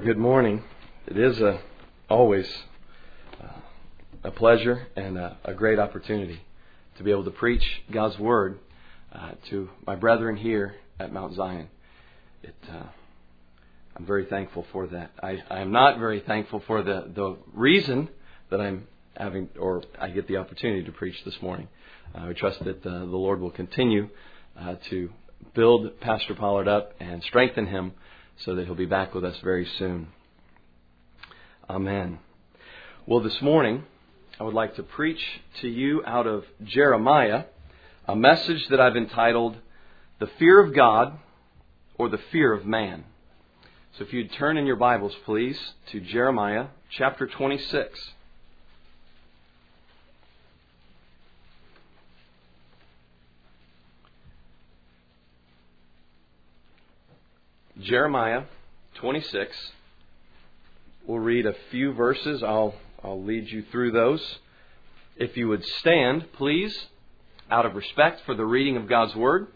Good morning. It is always a pleasure and a great opportunity to be able to preach God's Word to my brethren here at Mount Zion. I'm very thankful for that. I am not very thankful for the reason that I'm having, or I get the opportunity to preach this morning. We trust that the Lord will continue to build Pastor Pollard up and strengthen him so that he'll be back with us very soon. Amen. Well, this morning, I would like to preach to you out of Jeremiah, a message that I've entitled, The Fear of God or the Fear of Man. So if you'd turn in your Bibles, please, to Jeremiah chapter 26. Jeremiah 26. We'll read a few verses. I'll lead you through those. If you would stand, please, out of respect for the reading of God's Word.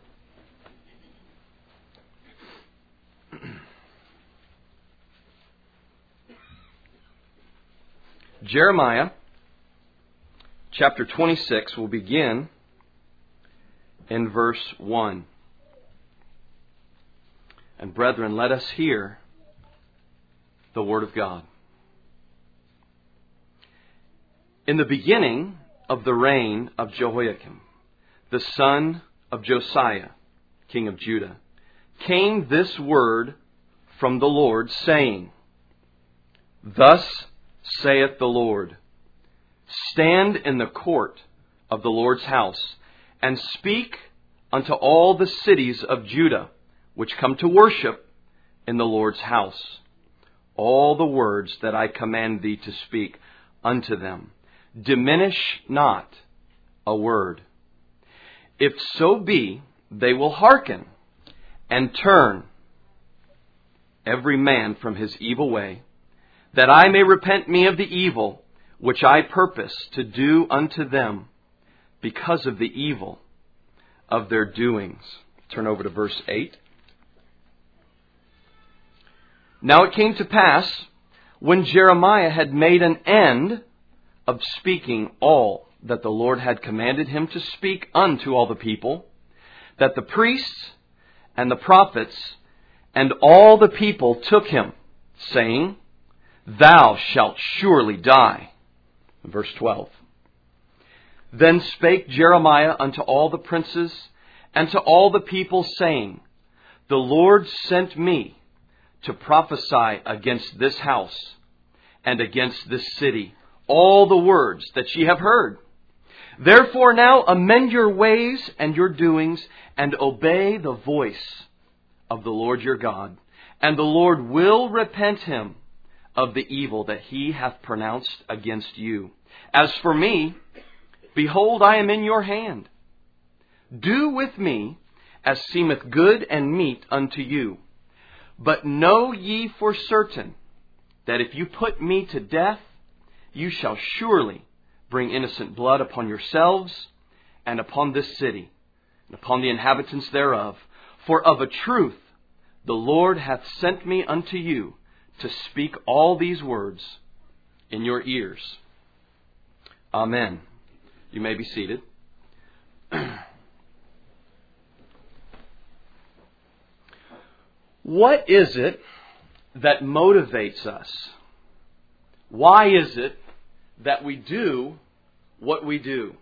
Jeremiah chapter 26 will begin in verse 1. And brethren, let us hear the Word of God. In the beginning of the reign of Jehoiakim, the son of Josiah, king of Judah, came this word from the Lord, saying, Thus saith the Lord, Stand in the court of the Lord's house, and speak unto all the cities of Judah, which come to worship in the Lord's house, all the words that I command thee to speak unto them. Diminish not a word. If so be, they will hearken and turn every man from his evil way, that I may repent me of the evil which I purpose to do unto them because of the evil of their doings. Turn over to verse 8. Now it came to pass, when Jeremiah had made an end of speaking all that the Lord had commanded him to speak unto all the people, that the priests and the prophets and all the people took him, saying, Thou shalt surely die. Verse 12. Then spake Jeremiah unto all the princes and to all the people, saying, The Lord sent me to prophesy against this house and against this city all the words that ye have heard. Therefore now amend your ways and your doings, and obey the voice of the Lord your God. And the Lord will repent him of the evil that he hath pronounced against you. As for me, behold, I am in your hand. Do with me as seemeth good and meet unto you. But know ye for certain that if you put me to death, you shall surely bring innocent blood upon yourselves and upon this city and upon the inhabitants thereof. For of a truth the Lord hath sent me unto you to speak all these words in your ears. Amen. You may be seated. What is it that motivates us? Why is it that we do what we do?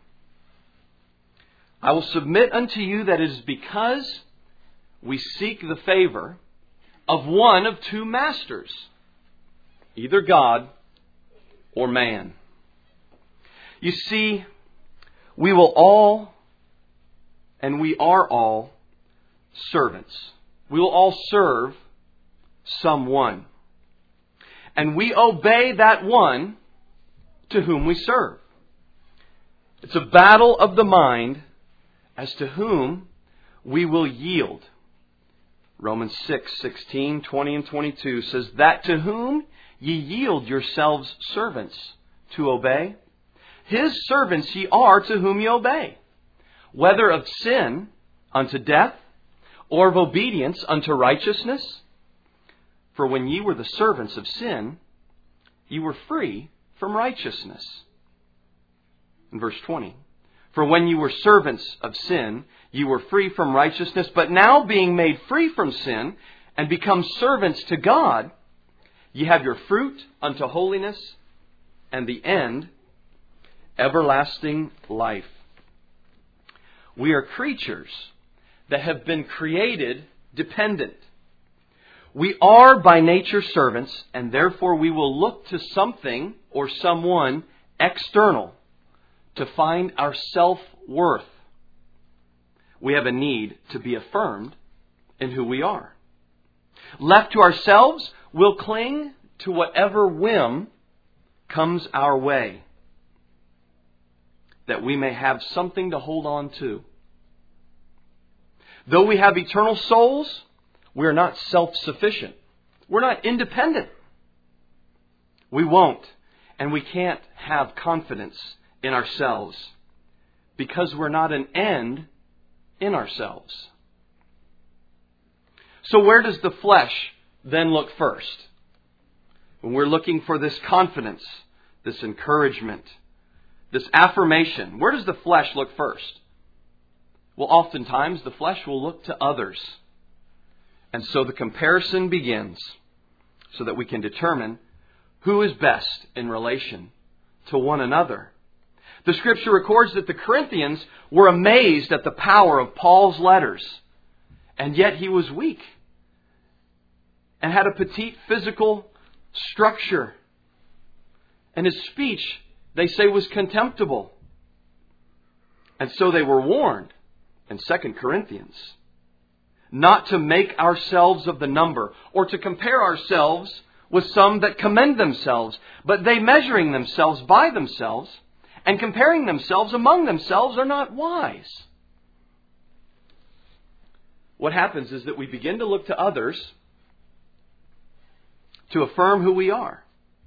I will submit unto you that it is because we seek the favor of one of two masters, either God or man. You see, we will all, and we are all, servants. We will all serve someone. And we obey that one to whom we serve. It's a battle of the mind as to whom we will yield. Romans 6:16, 20, and 22 says, That to whom ye yield yourselves servants to obey, his servants ye are to whom ye obey, whether of sin unto death, or of obedience unto righteousness. For when ye were the servants of sin, ye were free from righteousness. In verse 20. For when you were servants of sin, ye were free from righteousness. But now being made free from sin and become servants to God, ye have your fruit unto holiness, and the end, everlasting life. We are creatures that have been created dependent. We are by nature servants, and therefore we will look to something or someone external to find our self-worth. We have a need to be affirmed in who we are. Left to ourselves, we'll cling to whatever whim comes our way, that we may have something to hold on to. Though we have eternal souls, we are not self-sufficient. We're not independent. We won't, and we can't have confidence in ourselves because we're not an end in ourselves. So where does the flesh then look first? When we're looking for this confidence, this encouragement, this affirmation, where does the flesh look first? Well, oftentimes the flesh will look to others. And so the comparison begins so that we can determine who is best in relation to one another. The Scripture records that the Corinthians were amazed at the power of Paul's letters, and yet he was weak and had a petite physical structure. And his speech, they say, was contemptible. And so they were warned in 2 Corinthians not to make ourselves of the number or to compare ourselves with some that commend themselves, but they measuring themselves by themselves and comparing themselves among themselves are not wise. What happens is that we begin to look to others to affirm who we are.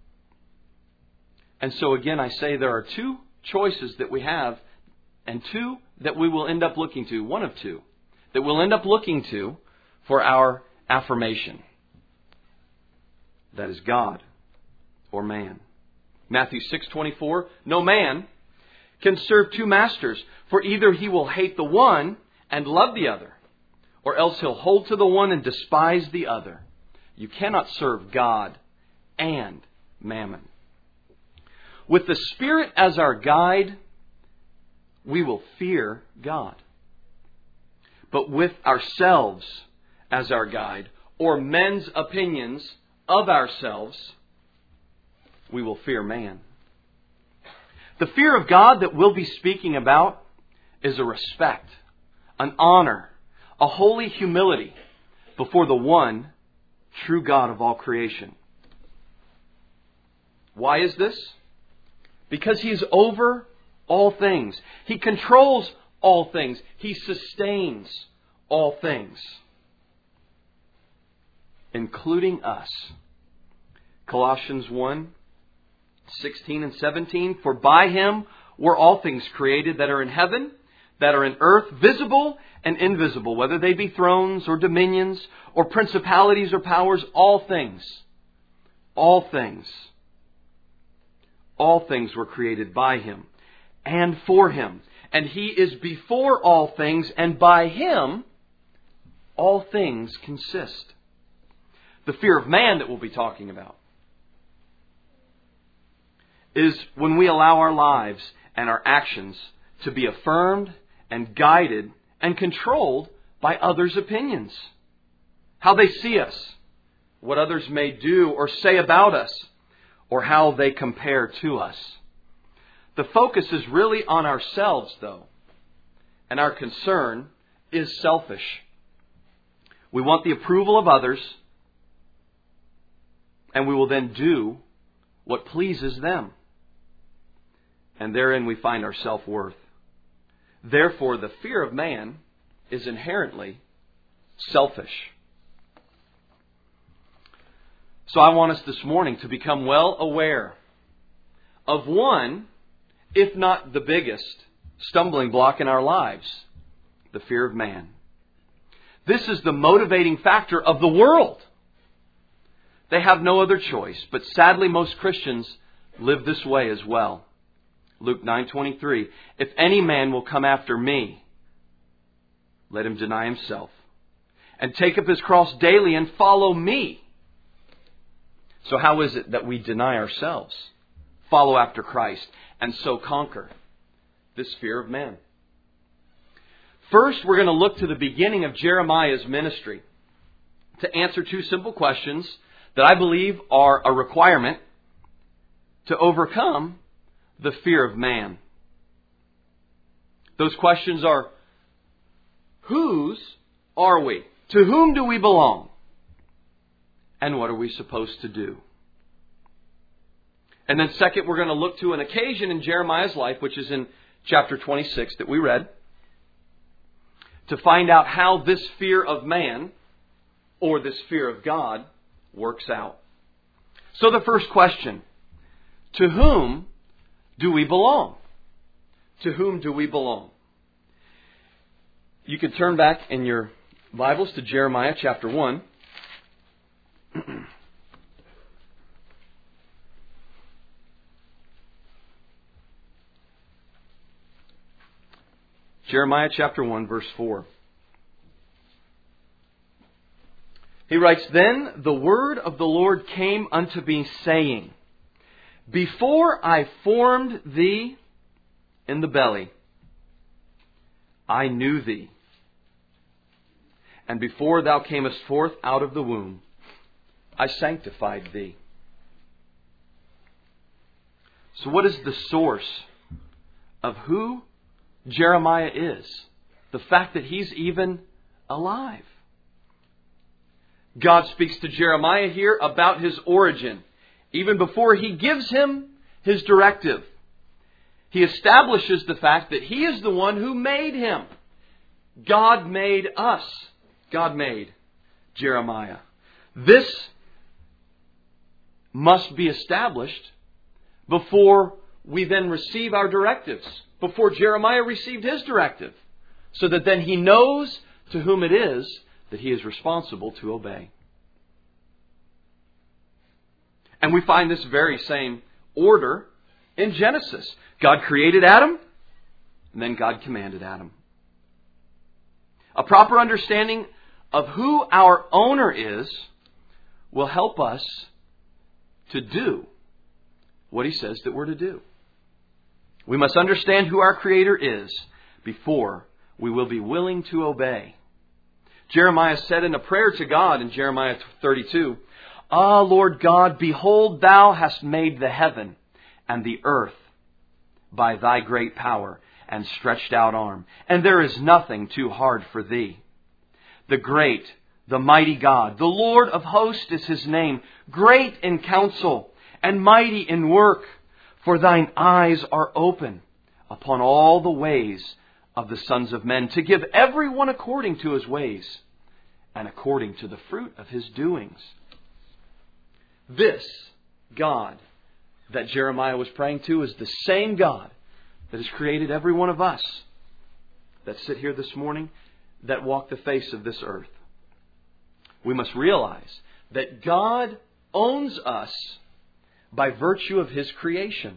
And so again, I say there are two choices that we have and two that we will end up looking to, one of two, that we'll end up looking to for our affirmation. That is God or man. Matthew 6:24, no man can serve two masters, for either he will hate the one and love the other, or else he'll hold to the one and despise the other. You cannot serve God and mammon. With the Spirit as our guide, we will fear God. But with ourselves as our guide, or men's opinions of ourselves, we will fear man. The fear of God that we'll be speaking about is a respect, an honor, a holy humility before the one true God of all creation. Why is this? Because He is over all things. He controls all things. He sustains all things, including us. Colossians 1:16 and 17. For by Him were all things created that are in heaven, that are in earth, visible and invisible, whether they be thrones or dominions or principalities or powers, all things were created by Him and for Him. And He is before all things, and by Him all things consist. The fear of man that we'll be talking about is when we allow our lives and our actions to be affirmed and guided and controlled by others' opinions. How they see us, what others may do or say about us, or how they compare to us. The focus is really on ourselves, though, and our concern is selfish. We want the approval of others, and we will then do what pleases them. And therein we find our self-worth. Therefore, the fear of man is inherently selfish. So I want us this morning to become well aware of one, if not the biggest, stumbling block in our lives, the fear of man. This is the motivating factor of the world. They have no other choice. But sadly, most Christians live this way as well. Luke 9:23, if any man will come after me, let him deny himself and take up his cross daily and follow me. So how is it that we deny ourselves, follow after Christ, and so conquer this fear of man? First, we're going to look to the beginning of Jeremiah's ministry to answer two simple questions that I believe are a requirement to overcome the fear of man. Those questions are, whose are we? To whom do we belong? And what are we supposed to do? And then second, we're going to look to an occasion in Jeremiah's life, which is in chapter 26 that we read, to find out how this fear of man, or this fear of God, works out. So the first question, to whom do we belong? To whom do we belong? You can turn back in your Bibles to Jeremiah chapter 1. Jeremiah chapter 1, verse 4. He writes, then the word of the Lord came unto me, saying, before I formed thee in the belly, I knew thee. And before thou camest forth out of the womb, I sanctified thee. So what is the source of who Jeremiah is? The fact that he's even alive. God speaks to Jeremiah here about his origin, even before he gives him his directive. He establishes the fact that he is the one who made him. God made us. God made Jeremiah. This must be established before we then receive our directives, before Jeremiah received his directive, so that then he knows to whom it is that he is responsible to obey. And we find this very same order in Genesis. God created Adam, and then God commanded Adam. A proper understanding of who our owner is will help us to do what he says that we're to do. We must understand who our Creator is before we will be willing to obey. Jeremiah said in a prayer to God in Jeremiah 32, ah, Lord God, behold, thou hast made the heaven and the earth by thy great power and stretched out arm, and there is nothing too hard for thee. The great, the mighty God, the Lord of hosts is his name, great in counsel and mighty in work. For thine eyes are open upon all the ways of the sons of men, to give every one according to his ways and according to the fruit of his doings. This God that Jeremiah was praying to is the same God that has created every one of us that sit here this morning, that walk the face of this earth. We must realize that God owns us by virtue of his creation.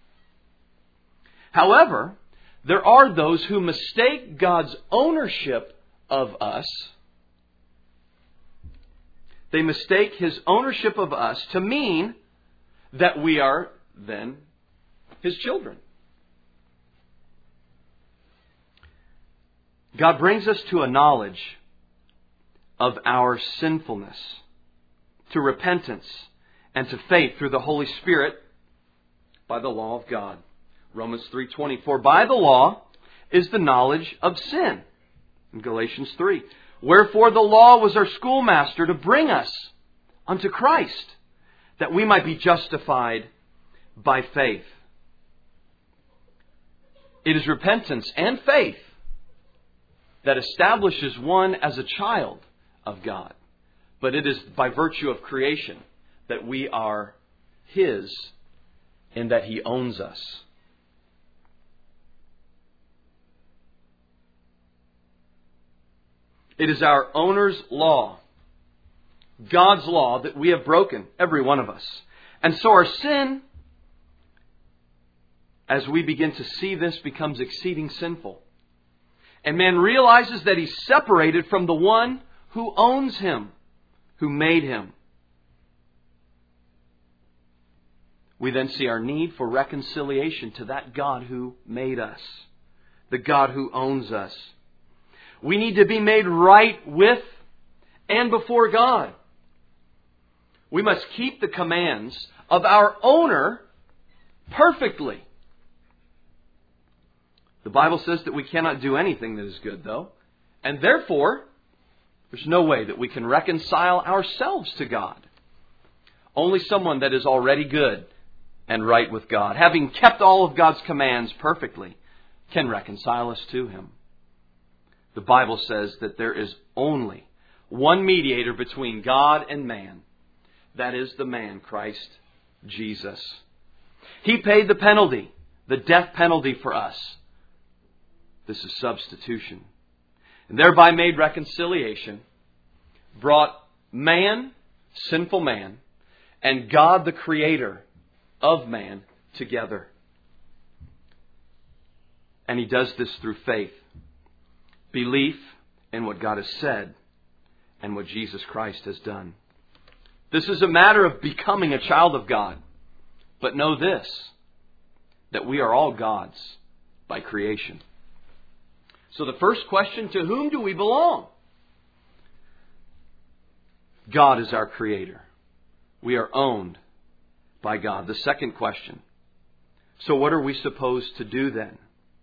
However, there are those who mistake God's ownership of us. They mistake his ownership of us to mean that we are then his children. God brings us to a knowledge of our sinfulness, to repentance, and to faith through the Holy Spirit by the law of God. Romans 3:20, for by the law is the knowledge of sin. In Galatians 3, wherefore the law was our schoolmaster to bring us unto Christ, that we might be justified by faith. It is repentance and faith that establishes one as a child of God. But it is by virtue of creation that we are his, in that he owns us. It is our owner's law God's law that we have broken, every one of us. And so our sin, as we begin to see this, becomes exceeding sinful. And man realizes that he's separated from the one who owns him, who made him. We then see our need for reconciliation to that God who made us, the God who owns us. We need to be made right with and before God. We must keep the commands of our owner perfectly. The Bible says that we cannot do anything that is good, though. And therefore, there's no way that we can reconcile ourselves to God. Only someone that is already good and right with God, having kept all of God's commands perfectly, can reconcile us to Him. The Bible says that there is only one mediator between God and man. That is the man, Christ Jesus. He paid the penalty, the death penalty for us. This is substitution. And thereby made reconciliation, brought man, sinful man, and God the Creator of man together. And He does this through faith, belief in what God has said and what Jesus Christ has done. This is a matter of becoming a child of God. But know this, that we are all God's by creation. So the first question, to whom do we belong? God is our Creator. We are owned by God. The second question, so what are we supposed to do then?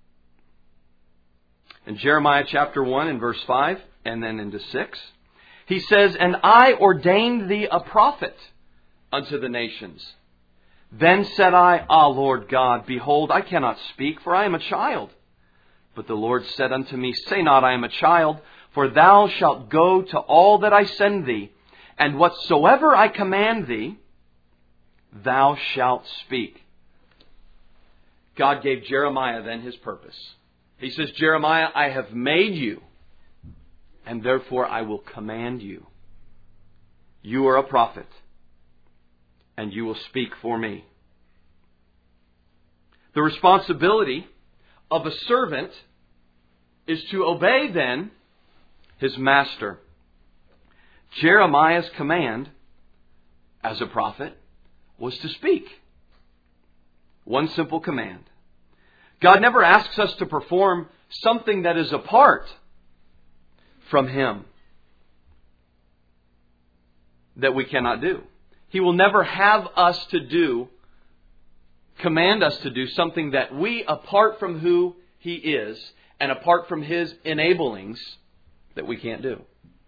In Jeremiah chapter 1 and verse 5 and then into 6, he says, "And I ordained thee a prophet unto the nations. Then said I, Ah, Lord God, behold, I cannot speak, for I am a child. But the Lord said unto me, Say not, I am a child, for thou shalt go to all that I send thee, and whatsoever I command thee, thou shalt speak." God gave Jeremiah then his purpose. He says, Jeremiah, I have made you, and therefore I will command you. You are a prophet, and you will speak for me. The responsibility of a servant is to obey then his master. Jeremiah's command as a prophet was to speak. One simple command. God never asks us to perform something that is apart from Him that we cannot do. He will never have us to do, command us to do something that we, apart from who He is and apart from His enablings, that we can't do.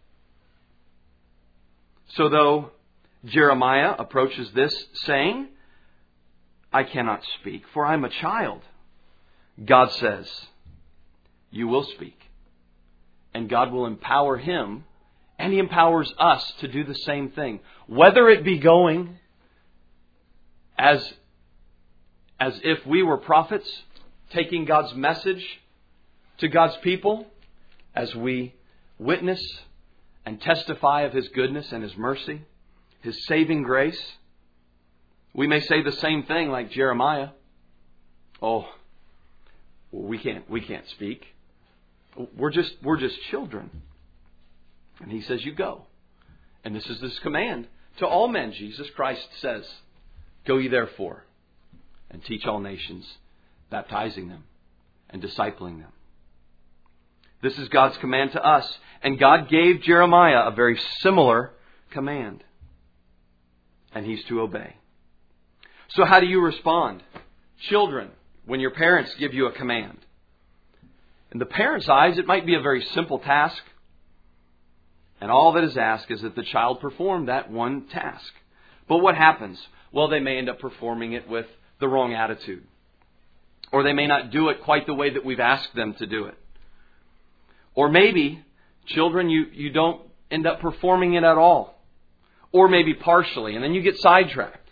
So though Jeremiah approaches this saying, I cannot speak, for I am a child, God says, you will speak. And God will empower him, and He empowers us to do the same thing. Whether it be going as if we were prophets, taking God's message to God's people, as we witness and testify of His goodness and His mercy, His saving grace. We may say the same thing like Jeremiah. Oh, we can't speak. We're just children. And He says, you go. And this is this command to all men. Jesus Christ says, go ye therefore and teach all nations, baptizing them and discipling them. This is God's command to us. And God gave Jeremiah a very similar command. And he's to obey. So how do you respond? Children, when your parents give you a command. In the parent's eyes, it might be a very simple task. And all that is asked is that the child perform that one task. But what happens? Well, they may end up performing it with the wrong attitude. Or they may not do it quite the way that we've asked them to do it. Or maybe, children, you don't end up performing it at all. Or maybe partially, and then you get sidetracked.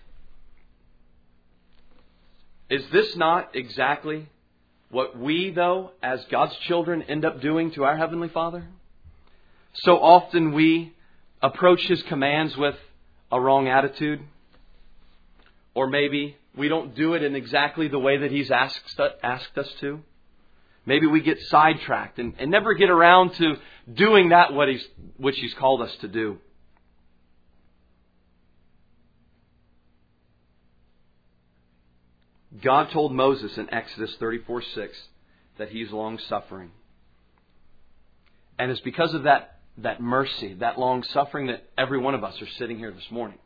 Is this not exactly what we, though, as God's children, end up doing to our Heavenly Father? So often we approach His commands with a wrong attitude. Or maybe we don't do it in exactly the way that He's asked us to. Maybe we get sidetracked and never get around to doing that which He's called us to do. God told Moses in Exodus 34:6 that He's long-suffering. And it's because of that mercy, that long-suffering, that every one of us are sitting here this morning.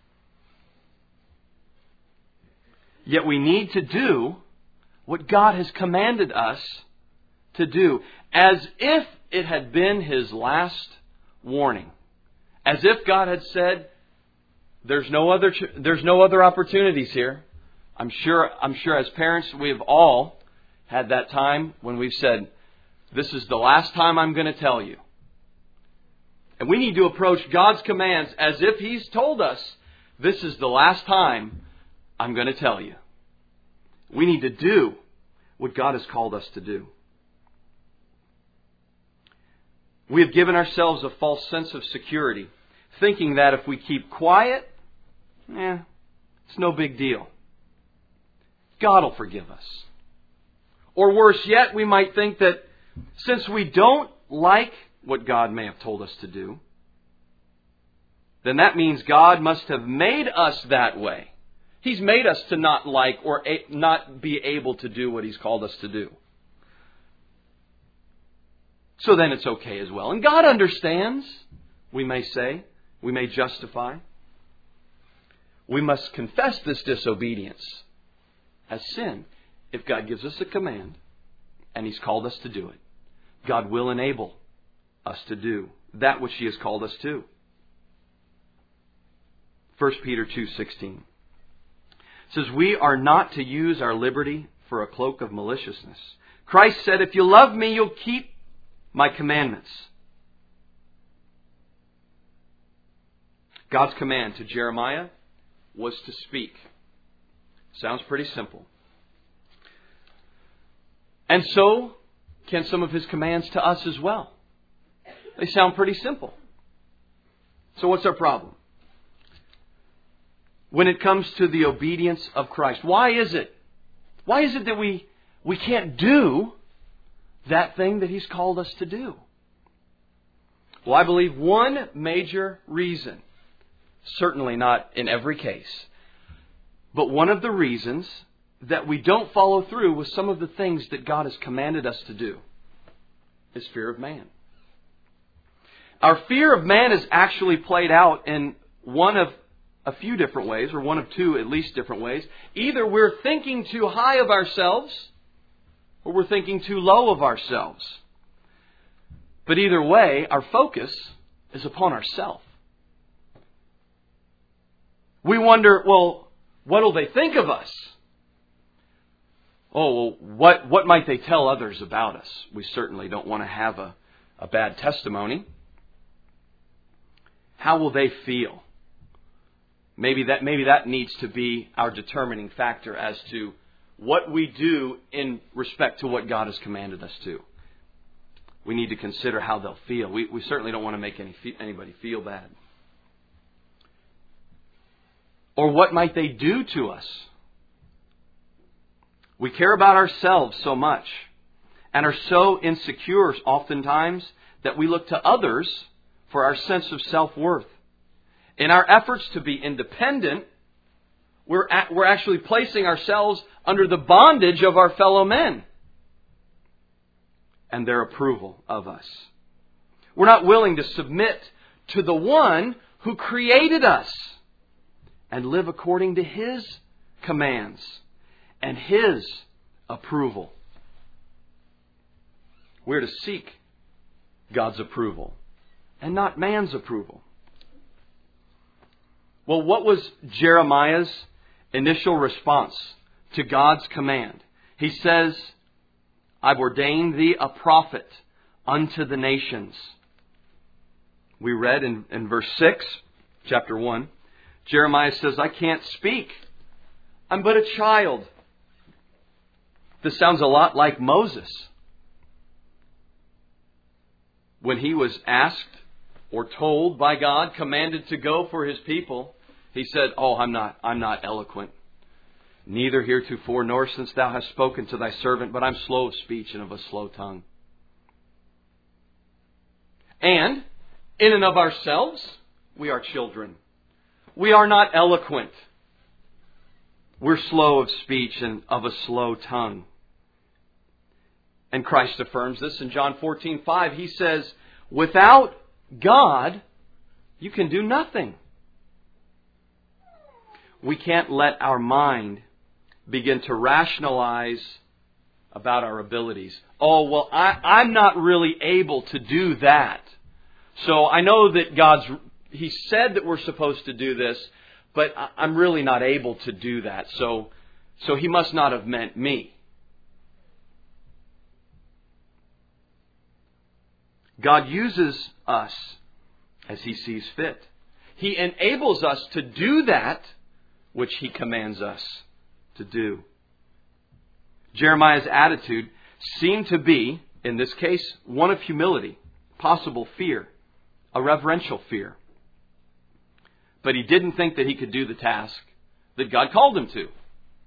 Yet we need to do what God has commanded us to do, as if it had been His last warning. As if God had said, there's no other opportunities here. I'm sure as parents we have all had that time when we've said, this is the last time I'm going to tell you. And we need to approach God's commands as if He's told us, this is the last time I'm going to tell you. We need to do what God has called us to do. We have given ourselves a false sense of security, thinking that if we keep quiet, it's no big deal. God will forgive us. Or worse yet, we might think that since we don't like what God may have told us to do, then that means God must have made us that way. He's made us to not like or not be able to do what He's called us to do. So then it's okay as well. And God understands, we may say, we may justify. We must confess this disobedience as sin. If God gives us a command and He's called us to do it, God will enable us to do that which He has called us to. 1 Peter 2:16 says, we are not to use our liberty for a cloak of maliciousness. Christ said, if you love me, you'll keep my commandments. God's command to Jeremiah was to speak. Sounds pretty simple. And so can some of His commands to us as well. They sound pretty simple. So what's our problem? When it comes to the obedience of Christ, why is it? Why is it that we can't do that thing that He's called us to do? Well, I believe one major reason, certainly not in every case, but one of the reasons that we don't follow through with some of the things that God has commanded us to do is fear of man. Our fear of man is actually played out in one of a few different ways, or one of two at least different ways. Either we're thinking too high of ourselves, or we're thinking too low of ourselves. But either way, our focus is upon ourselves. We wonder, well, what will they think of us? Oh, well, what might they tell others about us? We certainly don't want to have a bad testimony. How will they feel? Maybe that needs to be our determining factor as to what we do in respect to what God has commanded us to. We need to consider how they'll feel. We certainly don't want to make anybody feel bad. Or what might they do to us? We care about ourselves so much and are so insecure oftentimes that we look to others for our sense of self-worth. In our efforts to be independent, we're actually placing ourselves under the bondage of our fellow men and their approval of us. We're not willing to submit to the one who created us and live according to His commands and His approval. We're to seek God's approval and not man's approval. Well, what was Jeremiah's initial response to God's command? He says, I've ordained thee a prophet unto the nations. We read in verse 6, chapter 1, Jeremiah says, I can't speak. I'm but a child. This sounds a lot like Moses. When he was asked or told by God, commanded to go for His people, he said, "Oh, I'm not eloquent. Neither heretofore nor since thou hast spoken to thy servant, but I'm slow of speech and of a slow tongue." And in and of ourselves, we are children. We are not eloquent. We're slow of speech and of a slow tongue. And Christ affirms this in John 14:5. He says, "Without God, you can do nothing." We can't let our mind begin to rationalize about our abilities. "Oh, well, I'm not really able to do that. So I know that He said that we're supposed to do this, but I'm really not able to do that. So He must not have meant me." God uses us as He sees fit. He enables us to do that which He commands us to do. Jeremiah's attitude seemed to be, in this case, one of humility, possible fear, a reverential fear. But he didn't think that he could do the task that God called him to.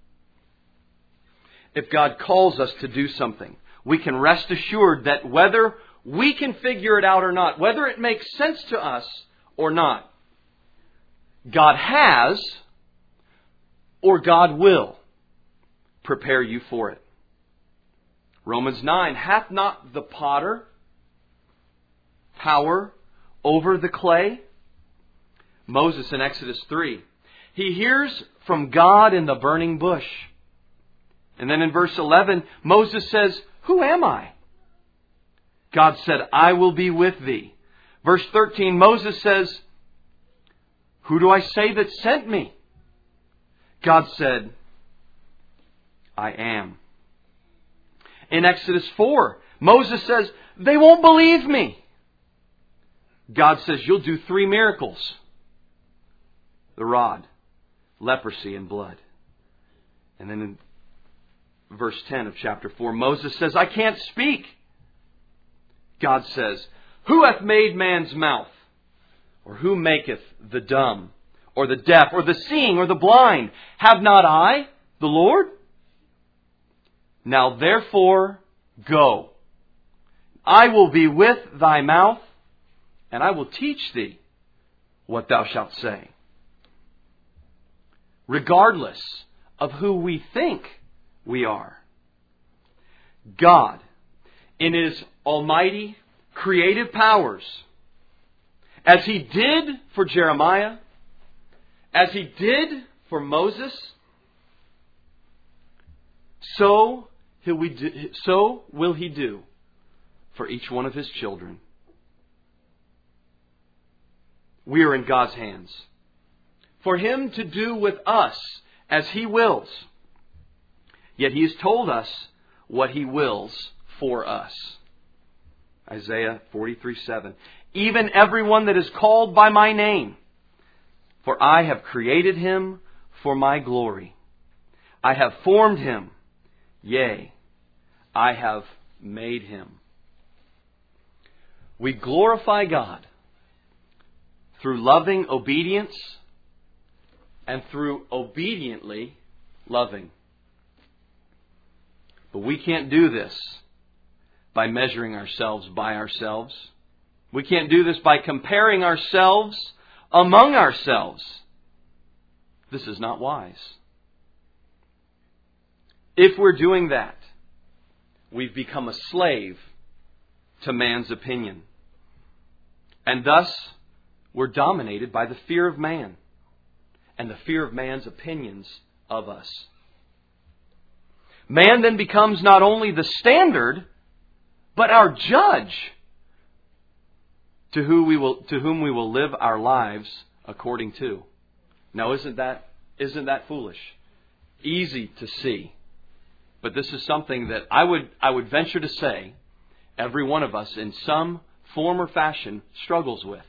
If God calls us to do something, we can rest assured that whether we can figure it out or not, whether it makes sense to us or not, God has or God will prepare you for it. Romans 9, "Hath not the potter power over the clay?" Moses in Exodus 3, he hears from God in the burning bush. And then in verse 11, Moses says, "Who am I?" God said, "I will be with thee." Verse 13, Moses says, "Who do I say that sent me?" God said, "I am." In Exodus 4, Moses says, "They won't believe me." God says, "You'll do 3 miracles. The rod, leprosy, and blood." And then in verse 10 of chapter 4, Moses says, "I can't speak." God says, "Who hath made man's mouth? Or who maketh the dumb, or the deaf, or the seeing, or the blind? Have not I, the Lord? Now therefore go. I will be with thy mouth, and I will teach thee what thou shalt say." Regardless of who we think we are, God, in His almighty creative powers, as He did for Jeremiah, as He did for Moses, so will He do for each one of His children. We are in God's hands, for Him to do with us as He wills. Yet He has told us what He wills for us. Isaiah 43:7. "Even everyone that is called by my name, for I have created him for my glory. I have formed him, yea, I have made him." We glorify God through loving obedience and through obediently loving. But we can't do this by measuring ourselves by ourselves. We can't do this by comparing ourselves among ourselves. This is not wise. If we're doing that, we've become a slave to man's opinion. And thus, we're dominated by the fear of man and the fear of man's opinions of us. Man then becomes not only the standard, but our judge to whom we will live our lives according to. Now, isn't that foolish? Easy to see. But this is something that I would venture to say every one of us in some form or fashion struggles with.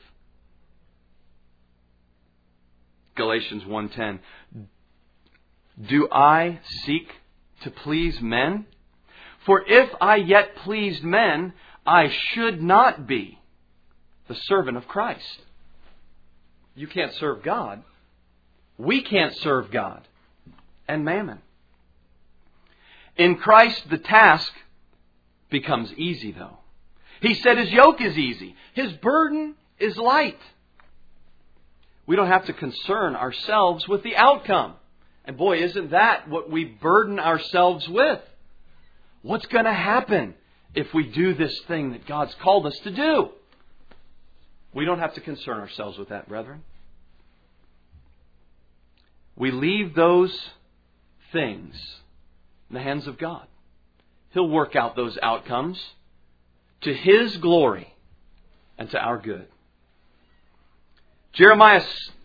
Galatians 1:10. "Do I seek to please men? For if I yet pleased men, I should not be the servant of Christ. You can't serve God. We can't serve God and mammon. In Christ, the task becomes easy, though. He said His yoke is easy. His burden is light. We don't have to concern ourselves with the outcome. And boy, isn't that what we burden ourselves with? What's going to happen if we do this thing that God's called us to do? We don't have to concern ourselves with that, brethren. We leave those things in the hands of God. He'll work out those outcomes to His glory and to our good. Jeremiah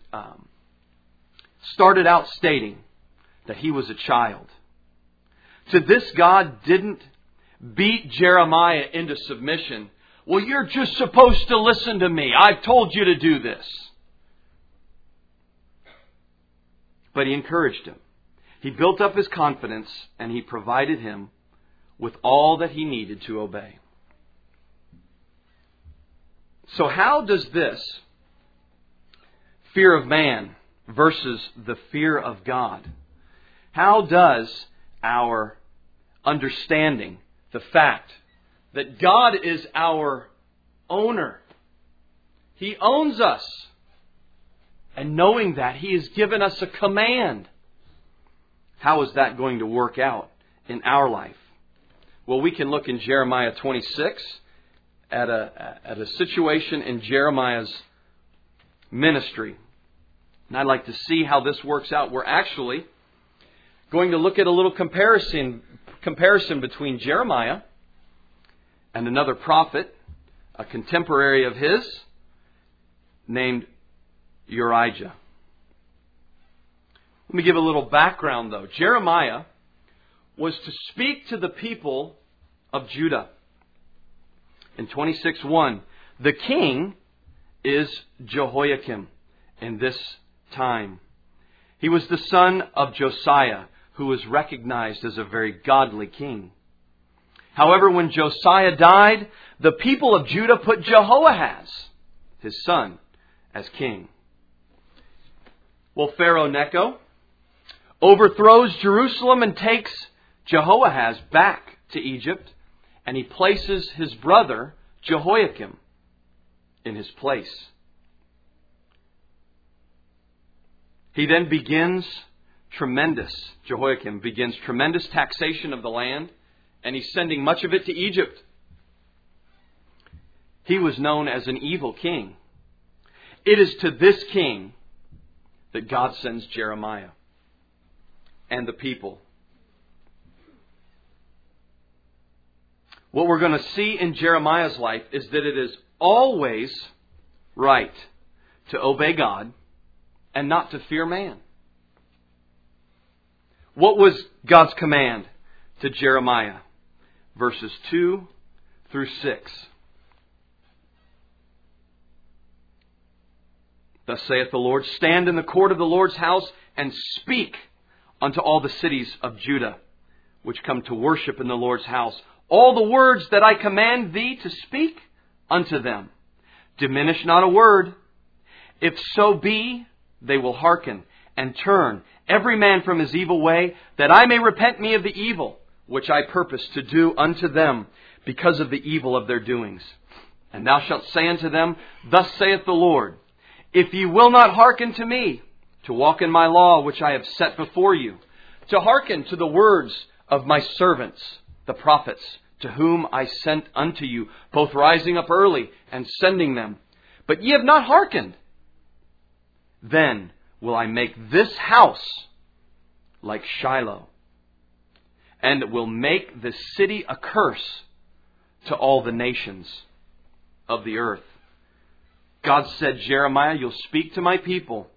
started out stating that he was a child. To this, God didn't beat Jeremiah into submission. Well, you're just supposed to listen to me. I've told you to do this. But He encouraged him. He built up his confidence, and He provided him with all that he needed to obey. So how does this fear of man versus the fear of God, how does our understanding the fact that God is our owner, He owns us, and knowing that He has given us a command, how is that going to work out in our life? Well, we can look in Jeremiah 26 at a situation in Jeremiah's ministry. And I'd like to see how this works out. We're actually going to look at a little comparison between Jeremiah and another prophet, a contemporary of his, named Urijah. Let me give a little background, though. Jeremiah was to speak to the people of Judah. In 26:1, the king is Jehoiakim in this time. He was the son of Josiah, who was recognized as a very godly king. However, when Josiah died, the people of Judah put Jehoahaz, his son, as king. Well, Pharaoh Necho overthrows Jerusalem and takes Jehoahaz back to Egypt, and he places his brother Jehoiakim in his place. He then Jehoiakim begins tremendous taxation of the land, and he's sending much of it to Egypt. He was known as an evil king. It is to this king that God sends Jeremiah and the people. What we're going to see in Jeremiah's life is that it is always right to obey God and not to fear man. What was God's command to Jeremiah? Verses 2 through 6. Thus saith the Lord, stand in the court of the Lord's house and speak unto all the cities of Judah, which come to worship in the Lord's house, all the words that I command thee to speak unto them. Diminish not a word. If so be, they will hearken and turn every man from his evil way, that I may repent me of the evil which I purpose to do unto them because of the evil of their doings. And thou shalt say unto them, thus saith the Lord, if ye will not hearken to me, to walk in my law which I have set before you, to hearken to the words of my servants, the prophets, to whom I sent unto you, both rising up early and sending them, but ye have not hearkened, then will I make this house like Shiloh, and will make this city a curse to all the nations of the earth. God said, Jeremiah, you'll speak to my people.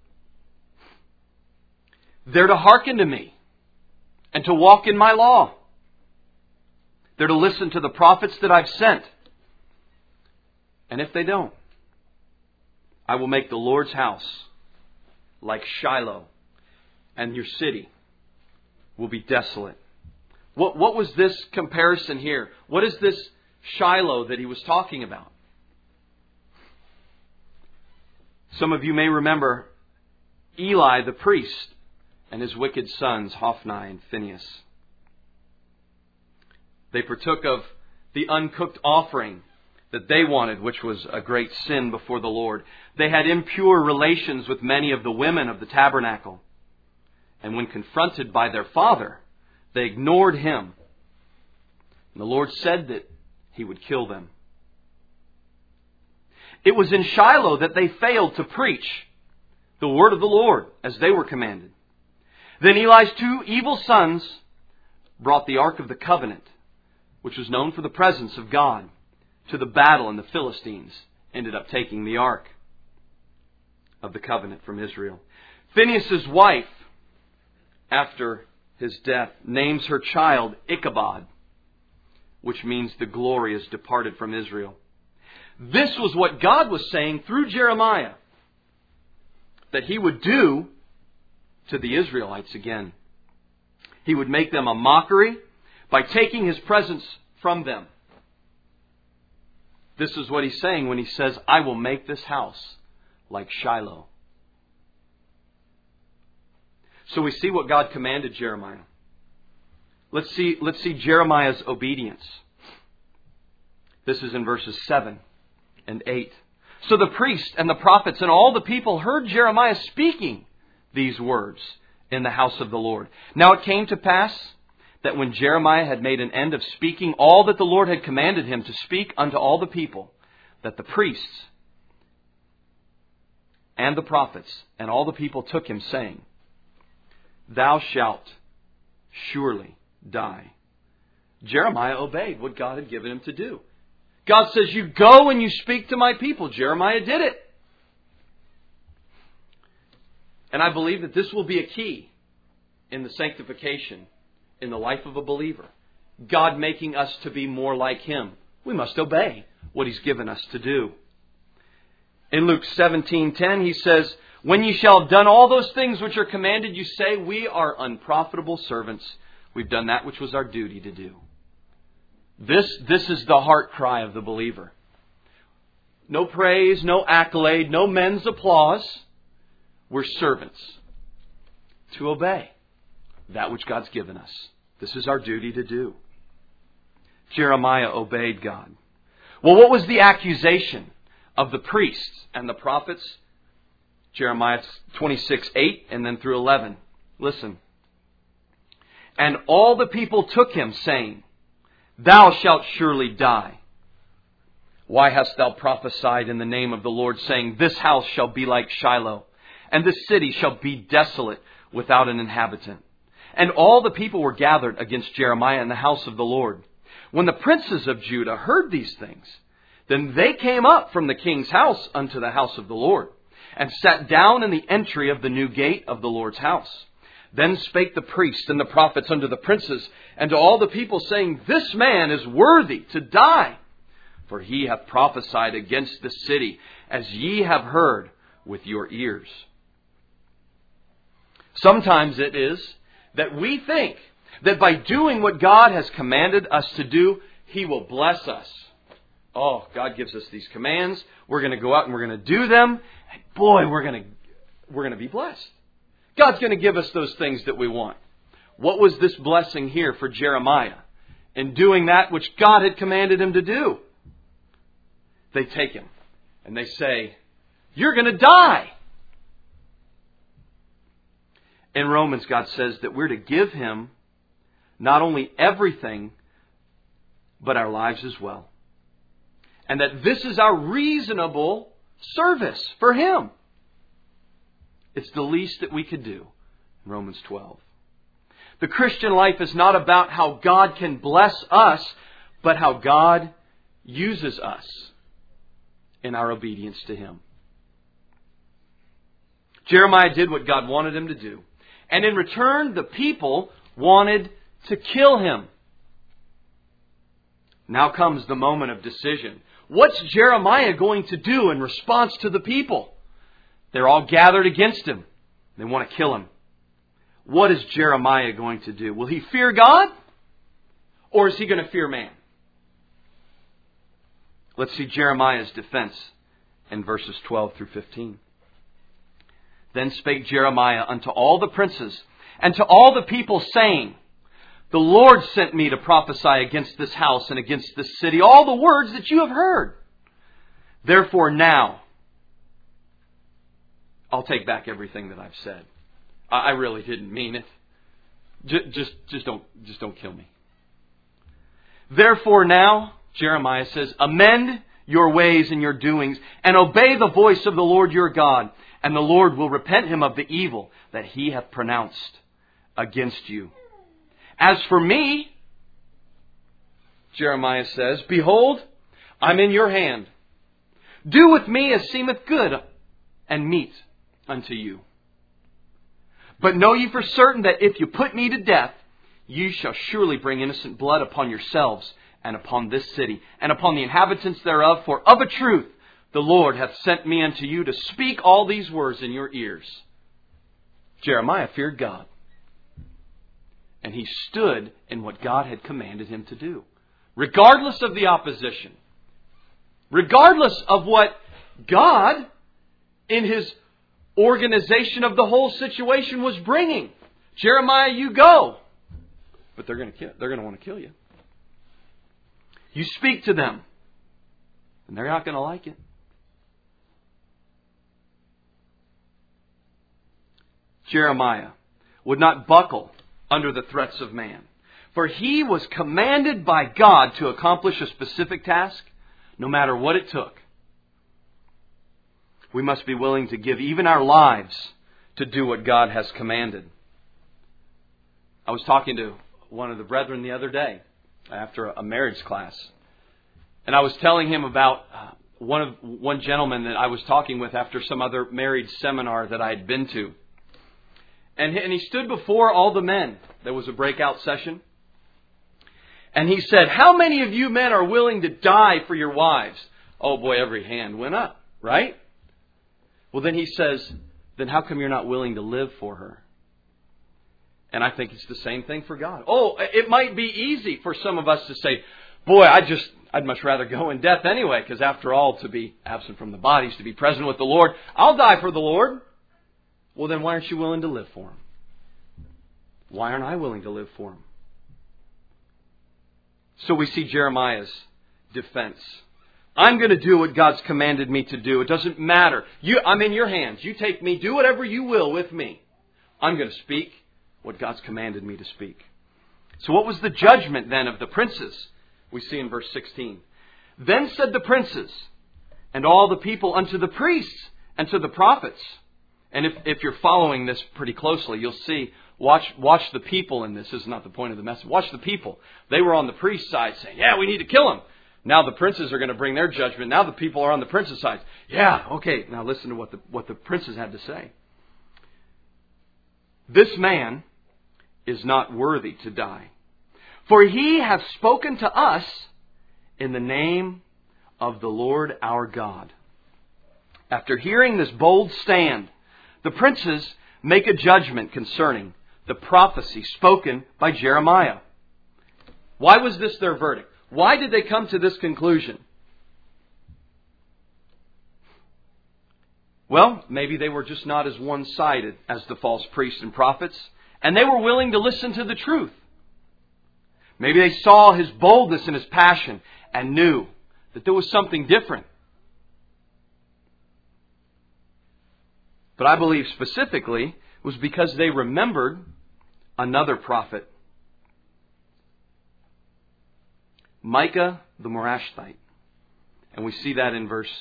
They're to hearken to me and to walk in my law. They're to listen to the prophets that I've sent. And if they don't, I will make the Lord's house like Shiloh, and your city will be desolate. What was this comparison here? What is this Shiloh that he was talking about? Some of you may remember Eli the priest and his wicked sons, Hophni and Phinehas. They partook of the uncooked offering that they wanted, which was a great sin before the Lord. They had impure relations with many of the women of the tabernacle. And when confronted by their father, they ignored him. And the Lord said that He would kill them. It was in Shiloh that they failed to preach the word of the Lord as they were commanded. Then Eli's two evil sons brought the Ark of the Covenant, which was known for the presence of God, to the battle, and the Philistines ended up taking the Ark of the Covenant from Israel. Phinehas' wife, after his death, names her child Ichabod, which means the glory is departed from Israel. This was what God was saying through Jeremiah that He would do to the Israelites again. He would make them a mockery by taking His presence from them. This is what He's saying when He says, I will make this house like Shiloh. So we see what God commanded Jeremiah. Let's see Jeremiah's obedience. This is in verses 7 and 8. So the priest and the prophets and all the people heard Jeremiah speaking these words in the house of the Lord. Now it came to pass that when Jeremiah had made an end of speaking all that the Lord had commanded him to speak unto all the people, that the priests and the prophets and all the people took him, saying, Thou shalt surely die. Jeremiah obeyed what God had given him to do. God says, you go and you speak to my people. Jeremiah did it. And I believe that this will be a key in the sanctification in the life of a believer. God making us to be more like Him. We must obey what He's given us to do. In Luke 17:10, He says, When ye shall have done all those things which are commanded, you say, We are unprofitable servants. We've done that which was our duty to do. This is the heart cry of the believer. No praise, no accolade, no men's applause. We're servants to obey that which God's given us. This is our duty to do. Jeremiah obeyed God. Well, what was the accusation of the priests and the prophets? Jeremiah 26:8 and then through 11. Listen. And all the people took him, saying, Thou shalt surely die. Why hast thou prophesied in the name of the Lord, saying, This house shall be like Shiloh, and this city shall be desolate without an inhabitant? And all the people were gathered against Jeremiah in the house of the Lord. When the princes of Judah heard these things, then they came up from the king's house unto the house of the Lord, and sat down in the entry of the new gate of the Lord's house. Then spake the priests and the prophets unto the princes and to all the people, saying, This man is worthy to die, for he hath prophesied against the city, as ye have heard with your ears. Sometimes it is that we think that by doing what God has commanded us to do, He will bless us. Oh, God gives us these commands. We're going to go out and we're going to do them. And boy, we're going to be blessed. God's going to give us those things that we want. What was this blessing here for Jeremiah in doing that which God had commanded him to do? They take him and they say, You're going to die. In Romans, God says that we're to give Him not only everything, but our lives as well. And that this is our reasonable service for Him. It's the least that we could do. Romans 12. The Christian life is not about how God can bless us, but how God uses us in our obedience to Him. Jeremiah did what God wanted him to do. And in return, the people wanted to kill him. Now comes the moment of decision. What's Jeremiah going to do in response to the people? They're all gathered against him. They want to kill him. What is Jeremiah going to do? Will he fear God? Or is he going to fear man? Let's see Jeremiah's defense in verses 12 through 15. Then spake Jeremiah unto all the princes and to all the people, saying, The Lord sent me to prophesy against this house and against this city all the words that you have heard. Therefore now, I'll take back everything that I've said. I really didn't mean it. Just don't kill me. Therefore now, Jeremiah says, amend your ways and your doings, and obey the voice of the Lord your God, and the Lord will repent him of the evil that he hath pronounced against you. As for me, Jeremiah says, behold, I'm in your hand. Do with me as seemeth good and meet unto you. But know ye for certain that if you put me to death, ye shall surely bring innocent blood upon yourselves and upon this city and upon the inhabitants thereof. For of a truth the Lord hath sent me unto you to speak all these words in your ears. Jeremiah feared God. And he stood in what God had commanded him to do. Regardless of the opposition. Regardless of what God, in his organization of the whole situation, was bringing. Jeremiah, you go. But they're going to want to kill you. You speak to them. And they're not going to like it. Jeremiah would not buckle under the threats of man. For he was commanded by God to accomplish a specific task, no matter what it took. We must be willing to give even our lives to do what God has commanded. I was talking to one of the brethren the other day after a marriage class. And I was telling him about one gentleman that I was talking with after some other marriage seminar that I had been to. And he stood before all the men. There was a breakout session. And he said, how many of you men are willing to die for your wives? Oh boy, every hand went up, right? Well, then he says, then how come you're not willing to live for her? And I think it's the same thing for God. Oh, it might be easy for some of us to say, boy, I'd much rather go in death anyway, because after all, to be absent from the body is to be present with the Lord. I'll die for the Lord. Well, then why aren't you willing to live for Him? Why aren't I willing to live for Him? So we see Jeremiah's defense. I'm going to do what God's commanded me to do. It doesn't matter. I'm in your hands. You take me. Do whatever you will with me. I'm going to speak what God's commanded me to speak. So what was the judgment then of the princes? We see in verse 16. Then said the princes and all the people unto the priests and to the prophets. And if you're following this pretty closely, you'll see, watch the people in this. This is not the point of the message. Watch the people. They were on the priest's side saying, yeah, we need to kill him. Now the princes are going to bring their judgment. Now the people are on the prince's side. Yeah, okay. Now listen to what the princes had to say. This man is not worthy to die. For he hath spoken to us in the name of the Lord our God. After hearing this bold stand, the princes make a judgment concerning the prophecy spoken by Jeremiah. Why was this their verdict? Why did they come to this conclusion? Well, maybe they were just not as one-sided as the false priests and prophets, and they were willing to listen to the truth. Maybe they saw his boldness and his passion and knew that there was something different. But I believe specifically it was because they remembered another prophet, Micah the Morasthite. And we see that in verses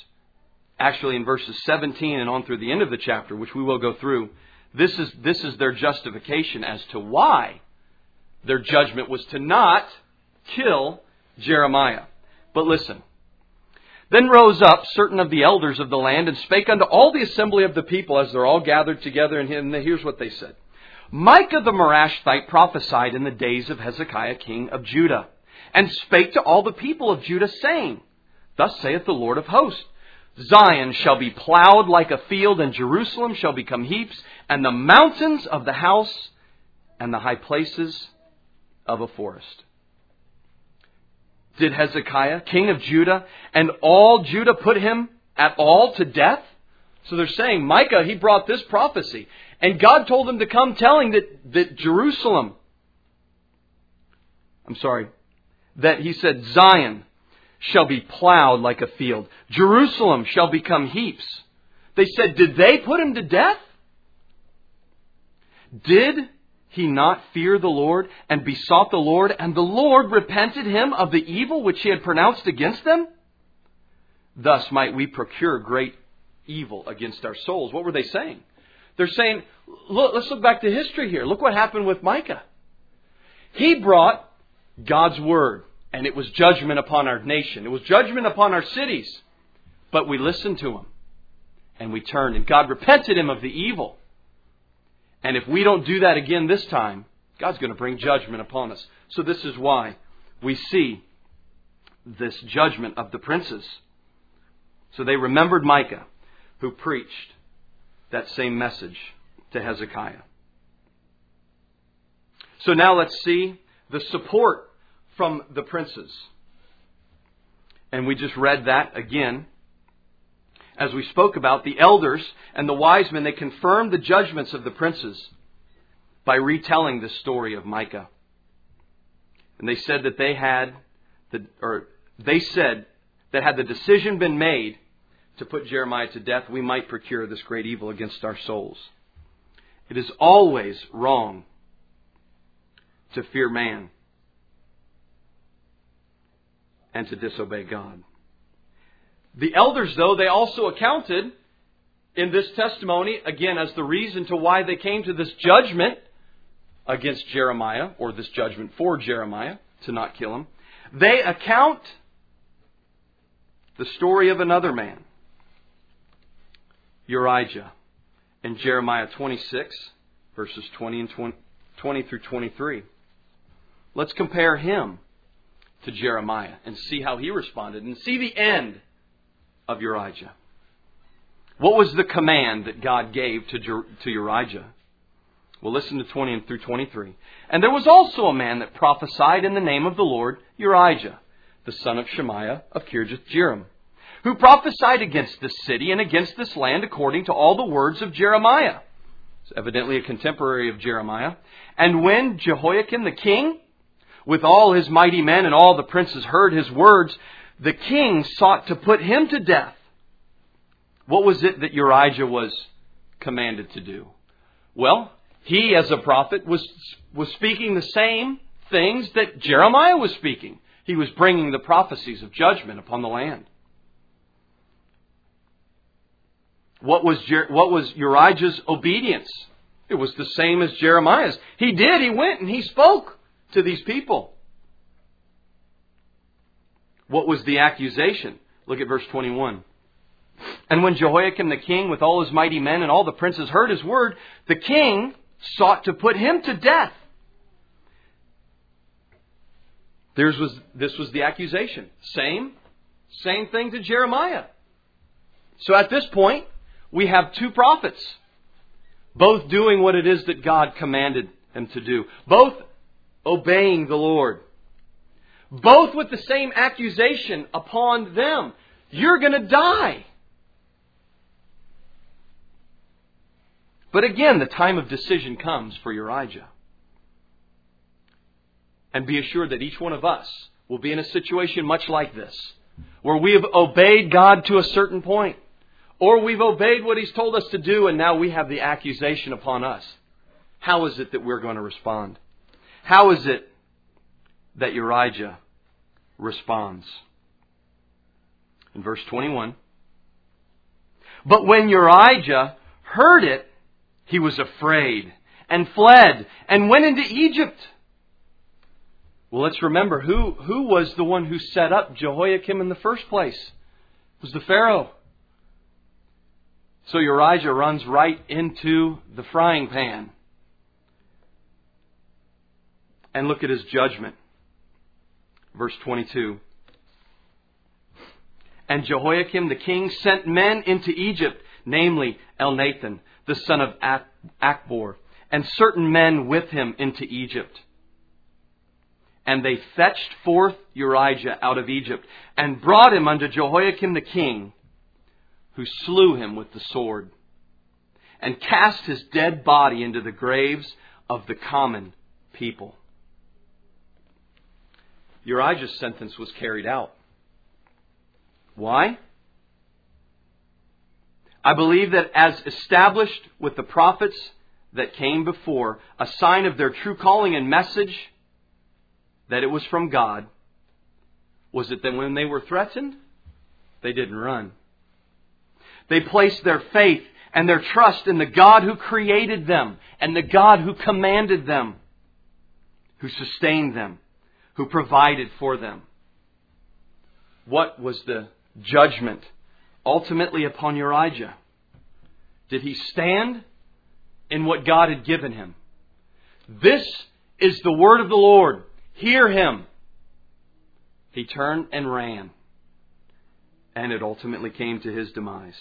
17 and on through the end of the chapter, which we will go through. This is their justification as to why their judgment was to not kill Jeremiah. But listen. Then rose up certain of the elders of the land and spake unto all the assembly of the people as they're all gathered together. And here's what they said. Micah the Morasthite prophesied in the days of Hezekiah king of Judah, and spake to all the people of Judah, saying, Thus saith the Lord of hosts, Zion shall be plowed like a field, and Jerusalem shall become heaps, and the mountains of the house and the high places of a forest. Did Hezekiah, king of Judah, and all Judah put him at all to death? So they're saying, Micah, he brought this prophecy. And God told him to come telling that Jerusalem, that he said, Zion shall be plowed like a field. Jerusalem shall become heaps. They said, did they put him to death? Did he not fear the Lord and besought the Lord, and the Lord repented him of the evil which he had pronounced against them? Thus might we procure great evil against our souls. What were they saying? They're saying, look, let's look back to history here. Look what happened with Micah. He brought God's word, and it was judgment upon our nation. It was judgment upon our cities. But we listened to him, and we turned, and God repented him of the evil. And if we don't do that again this time, God's going to bring judgment upon us. So this is why we see this judgment of the princes. So they remembered Micah, who preached that same message to Hezekiah. So now let's see the support from the princes. And we just read that again. As we spoke about, the elders and the wise men, they confirmed the judgments of the princes by retelling the story of Micah. And they said that had the decision been made to put Jeremiah to death, we might procure this great evil against our souls. It is always wrong to fear man and to disobey God. The elders, though, they also accounted in this testimony, again, as the reason to why they came to this judgment against Jeremiah, or this judgment for Jeremiah, to not kill him. They account the story of another man, Urijah, in Jeremiah 26, verses 20 through 23. Let's compare him to Jeremiah and see how he responded and see the end of Urijah. What was the command that God gave to Urijah? Well, listen to 20 through 23. And there was also a man that prophesied in the name of the Lord, Urijah, the son of Shemaiah of Kirjath-jearim, who prophesied against this city and against this land according to all the words of Jeremiah. It's evidently a contemporary of Jeremiah. And when Jehoiakim the king, with all his mighty men and all the princes, heard his words, the king sought to put him to death. What was it that Urijah was commanded to do? Well, he as a prophet was speaking the same things that Jeremiah was speaking. He was bringing the prophecies of judgment upon the land. What was Urijah's obedience? It was the same as Jeremiah's. He went and he spoke to these people. What was the accusation? Look at verse 21. And when Jehoiakim the king with all his mighty men and all the princes heard his word, the king sought to put him to death. This was the accusation. Same thing to Jeremiah. So at this point, we have two prophets, both doing what it is that God commanded them to do, both obeying the Lord, both with the same accusation upon them. You're going to die. But again, the time of decision comes for Urijah. And be assured that each one of us will be in a situation much like this, where we have obeyed God to a certain point, or we've obeyed what He's told us to do, and now we have the accusation upon us. How is it that we're going to respond? How is it that Urijah responds? In verse 21, but when Urijah heard it, he was afraid and fled and went into Egypt. Well, let's remember who was the one who set up Jehoiakim in the first place. It was the Pharaoh. So Urijah runs right into the frying pan. And look at his judgment. Verse 22. And Jehoiakim the king sent men into Egypt, namely Elnathan, the son of Achbor, and certain men with him into Egypt. And they fetched forth Urijah out of Egypt, and brought him unto Jehoiakim the king, who slew him with the sword, and cast his dead body into the graves of the common people. Uriah's sentence was carried out. Why? I believe that as established with the prophets that came before, a sign of their true calling and message, that it was from God, was it that when they were threatened, they didn't run. They placed their faith and their trust in the God who created them and the God who commanded them, who sustained them, who provided for them. What was the judgment ultimately upon Uriah? Did he stand in what God had given him? This is the word of the Lord. Hear him. He turned and ran. And it ultimately came to his demise.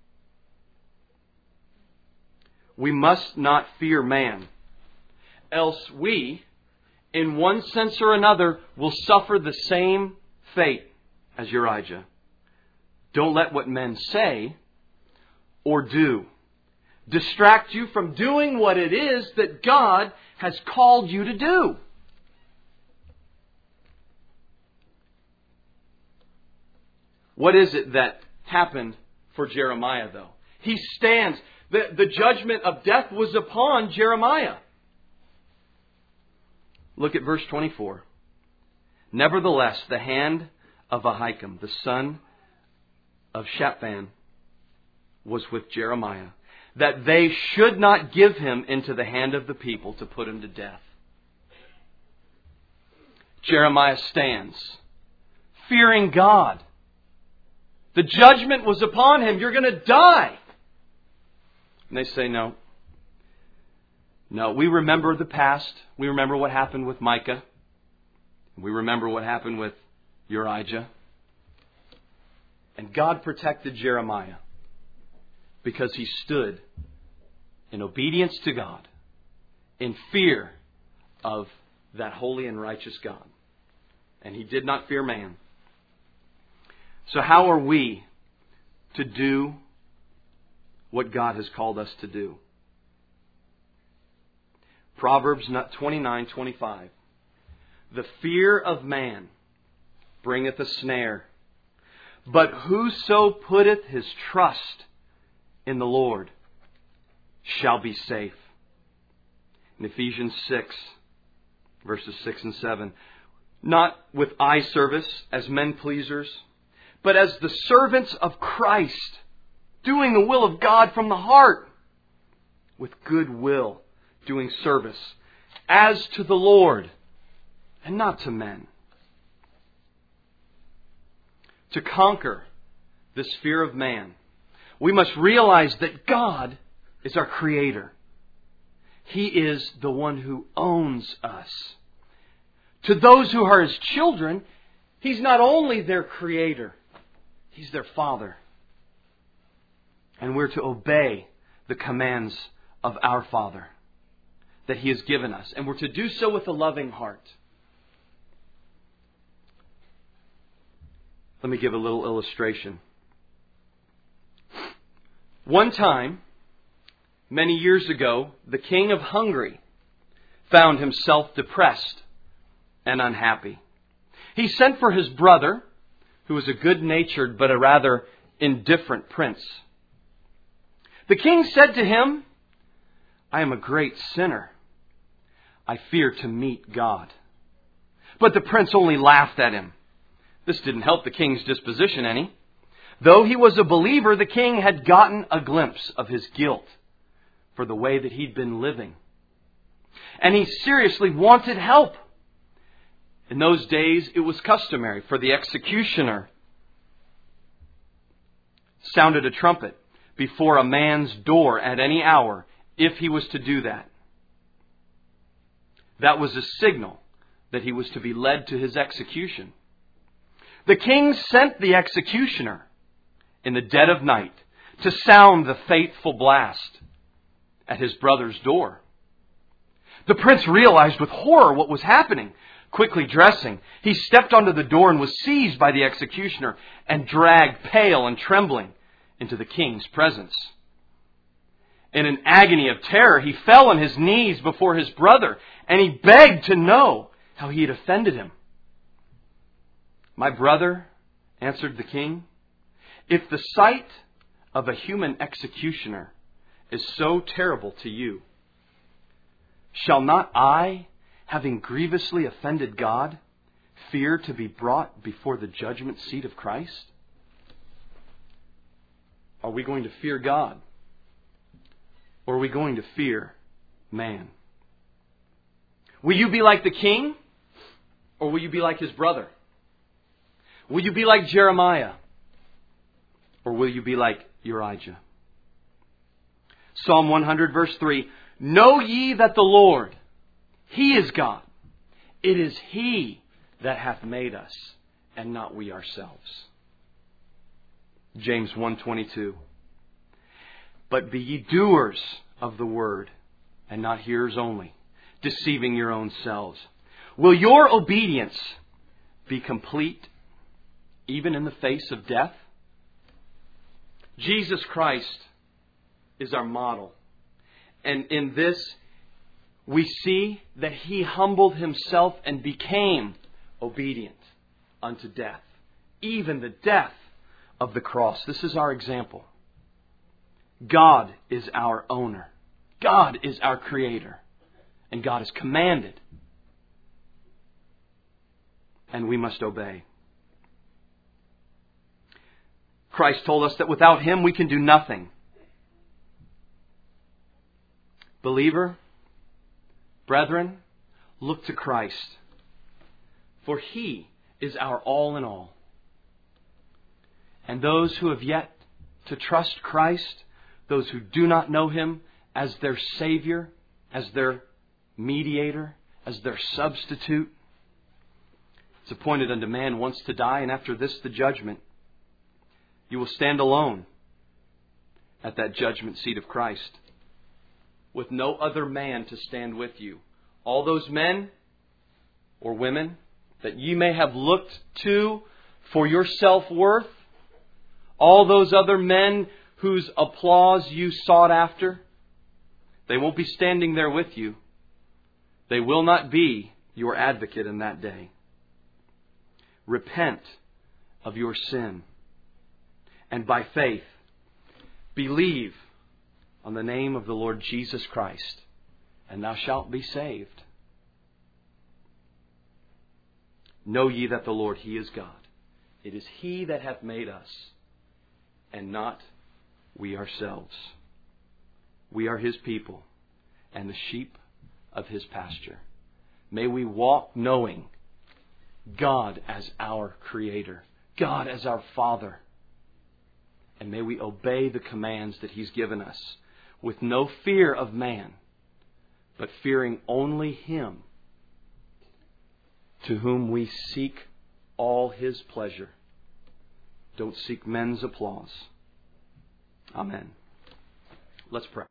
We must not fear man, else we, in one sense or another, will suffer the same fate as Uriah. Don't let what men say or do distract you from doing what it is that God has called you to do. What is it that happened for Jeremiah, though? He stands. The judgment of death was upon Jeremiah. Look at verse 24. Nevertheless, the hand of Ahikam, the son of Shaphan, was with Jeremiah, that they should not give him into the hand of the people to put him to death. Jeremiah stands, fearing God. The judgment was upon him. You're going to die. And they say, no. No, we remember the past. We remember what happened with Micah. We remember what happened with Uriah. And God protected Jeremiah because he stood in obedience to God, in fear of that holy and righteous God. And he did not fear man. So how are we to do what God has called us to do? Proverbs 29:25. The fear of man bringeth a snare, but whoso putteth his trust in the Lord shall be safe. In Ephesians 6, verses 6 and 7. Not with eye service as men pleasers, but as the servants of Christ, doing the will of God from the heart, with good will, doing service, as to the Lord, and not to men. To conquer this fear of man, we must realize that God is our Creator. He is the one who owns us. To those who are His children, He's not only their Creator, He's their Father. And we're to obey the commands of our Father that He has given us. And we're to do so with a loving heart. Let me give a little illustration. One time, many years ago, the king of Hungary found himself depressed and unhappy. He sent for his brother, who was a good-natured but a rather indifferent prince. The king said to him, I am a great sinner. I fear to meet God. But the prince only laughed at him. This didn't help the king's disposition any. Though he was a believer, the king had gotten a glimpse of his guilt for the way that he'd been living. And he seriously wanted help. In those days, it was customary for the executioner sounded a trumpet before a man's door at any hour, if he was to do that. That was a signal that he was to be led to his execution. The king sent the executioner in the dead of night to sound the fateful blast at his brother's door. The prince realized with horror what was happening. Quickly dressing, he stepped onto the door and was seized by the executioner and dragged, pale and trembling, into the king's presence. In an agony of terror, he fell on his knees before his brother, and he begged to know how he had offended him. "My brother," answered the king, "if the sight of a human executioner is so terrible to you, shall not I, having grievously offended God, fear to be brought before the judgment seat of Christ?" Are we going to fear God? Or are we going to fear man? Will you be like the king? Or will you be like his brother? Will you be like Jeremiah? Or will you be like Urijah? Psalm 100 verse 3. "Know ye that the Lord, He is God. It is He that hath made us, and not we ourselves." James 1:22. "But be ye doers of the word, and not hearers only, deceiving your own selves. Will your obedience be complete even in the face of death?" Jesus Christ is our model. And in this, we see that He humbled Himself and became obedient unto death, even the death of the cross. This is our example. God is our owner. God is our creator. And God has commanded. And we must obey. Christ told us that without Him we can do nothing. Believer, brethren, look to Christ. For He is our all in all. And those who have yet to trust Christ, those who do not know Him as their Savior, as their mediator, as their substitute, it's appointed unto man once to die, and after this the judgment. You will stand alone at that judgment seat of Christ, with no other man to stand with you. All those men or women that you may have looked to for your self-worth, all those other men whose applause you sought after, they won't be standing there with you. They will not be your advocate in that day. Repent of your sin, and by faith, believe on the name of the Lord Jesus Christ, and thou shalt be saved. Know ye that the Lord, He is God. It is He that hath made us, and not we ourselves. We are His people, and the sheep of His pasture. May we walk knowing God as our Creator, God as our Father. And may we obey the commands that He's given us with no fear of man, but fearing only Him, to whom we seek all His pleasure. Don't seek men's applause. Amen. Let's pray.